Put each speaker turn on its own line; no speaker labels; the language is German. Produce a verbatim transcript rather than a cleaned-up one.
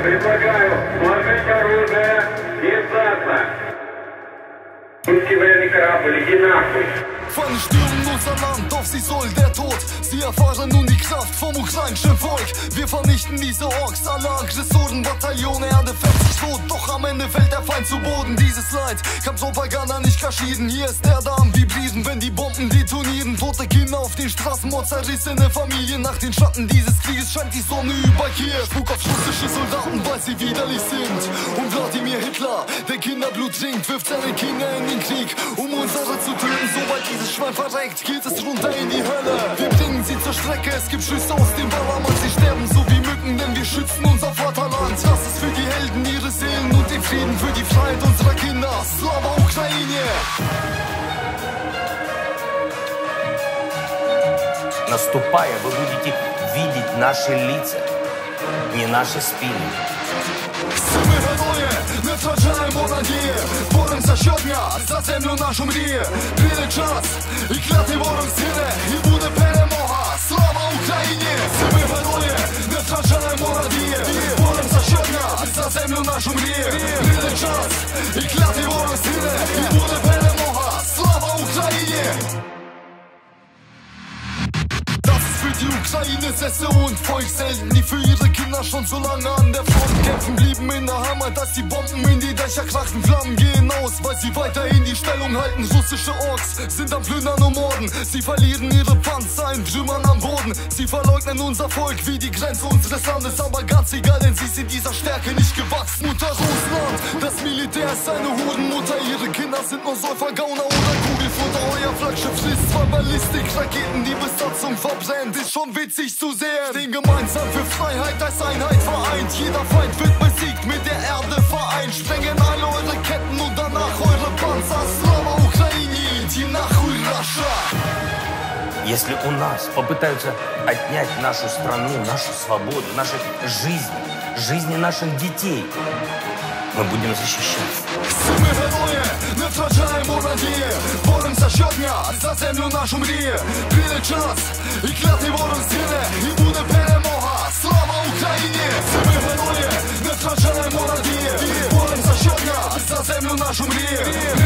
Предлагаю сложить оружие и сдаться. Русский военный корабль, иди нахуй.
Feinde stürmen unser Land, auf sie soll der Tod. Sie erfahren nun die Kraft vom ukrainischen Volk. Wir vernichten diese Orks, alle Aggressoren, Bataillone, Erde fest tot. Doch am Ende fällt der Feind zu Boden. Dieses Leid kann Propaganda nicht kaschieren. Hier ist der da am Vibrieren, wenn die Bomben detonieren. Tote Kinder auf den Straßen, Mord, zerrissene Familien. Nach den Schatten dieses Krieges scheint die Sonne über Kiew. Spuk auf russische Soldaten, weil sie widerlich sind. Und Wladimir Hitler, der Kinderblut trinkt, wirft seine Kinder in den Krieg, um unsere zu töten. Sobald dieses Schwein verreckt, geht es runter in die Hölle. Wir bringen sie zur Strecke, es gibt Schüsse aus dem Ballermann. Sie sterben so wie Mücken, denn wir schützen unser Vaterland. Das ist für die Helden ihre Seelen und den Frieden, für die Freiheit unserer Kinder. Slava Ukraine!
Наступая, вы будете видеть наши лица, не наши спины.
Ми герої, не втрачаємо надії. Боремося щодня за землю нашу мрії. Прийде час, і клятий ворог згине, і буде перемога. Слава Україні! Ми герої, не втрачаємо надії. Боремося щодня за землю нашу мрії. Прийде час, і клятий ворог згине, і буде перемога. Слава Україні! Für die Ukraine Sesse und Volkshelden, die für ihre Kinder schon so lange an der Front kämpfen, blieben in der Heimat, dass die Bomben in die Dächer krachen. Flammen gehen aus, weil sie weiterhin die Stellung halten. Russische Orks sind am Plündern und Morden. Sie verlieren ihre Panzer in Trümmern am Boden. Sie verleugnen unser Volk wie die Grenze unseres Landes, aber ganz egal, denn sie sind dieser Stärke nicht gewachsen. Mutter Russland, das Militär ist eine Hurenmutter. Ihre Kinder sind nur Säufergauner oder Kugelfutter. Euer Flaggschiff schließt zwar Ballistikraketen, die Besatzung verbrennt. Ist schon witzig zu sehen. Stehen gemeinsam für Freiheit als Einheit vereint. Jeder Feind wird besiegt, mit der Erde vereint. Sprengen alle eure Ketten und danach eure Panzer. Slava Ukraini, die нахуй Russia.
Если у нас попытаются отнять нашу страну, нашу свободу, наши жизни, жизни наших детей, мы будем защищаться.
Ми герої, не втрачаємо надії. Боремося щодня за землю нашу мрії. Прийде час, і клятий ворог згине, і буде перемога. Слава Україні! Ми герої, не втрачаємо надії. Боремося щодня за землю нашу мрії.